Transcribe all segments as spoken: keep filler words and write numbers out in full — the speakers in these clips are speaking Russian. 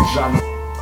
жанр.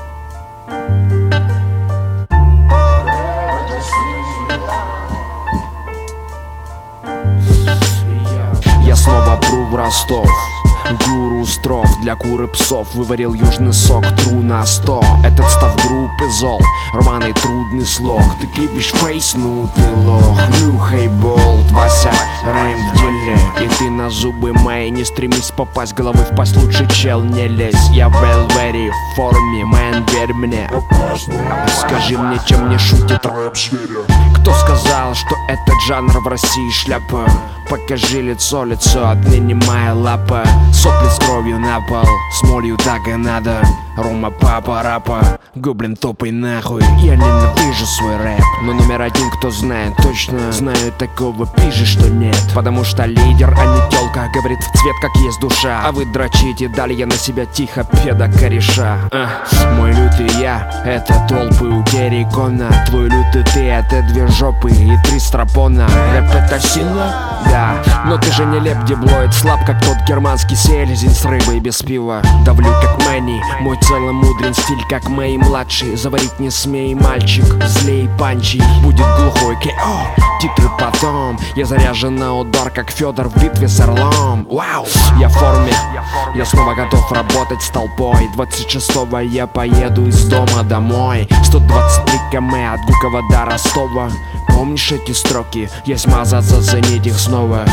Я снова пру в Ростов. Гуру строф для куры псов выварил южный сок, тру на сто. Этот став группы зол, рваный трудный слог. Ты кипишь фейс, ну ты лох. Нюхай болт, Вася, райм в деле. И ты на зубы мои не стремись попасть головой в пасть, лучше чел не лезь. Я в Элвери в форме, мэн, верь мне. Скажи мне, чем не шутит рэп зверя. Кто сказал, что этот жанр в России шляпа? Покажи лицо, лицо, отныне моя лапа. Сопли с кровью на пол, с молью так и надо. Рома, папа, рапа, гоблин топай нахуй. Я ненавижу свой рэп, но номер один, кто знает точно. Знаю такого пижи, что нет. Потому что лидер, а не тёлка, говорит в цвет, как есть душа. А вы дрочите, дали я на себя тихо педа кореша. а, Мой лютый я, это толпы у Террикона. Твой лютый ты, это две жопы и три стропона. Рэп это сильно? Да, но ты же не леп, деблоид, слаб, как тот германский селезень с рыбой без пива. Давлю как Мэнни, мой целомудрен стиль, как Мэй младший. Заварить не смей, мальчик, злей панчи. Будет глухой КО, титры потом. Я заряжен на удар, как Федор в битве с орлом. Вау, я в форме, я снова готов работать с толпой. Двадцать шестого я поеду из дома домой. Сто двадцать три километра от Гукова до Ростова. Помнишь эти строки? Есть мазаться, заценить их снова.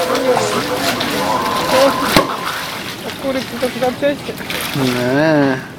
Курица только в запчасти? Да.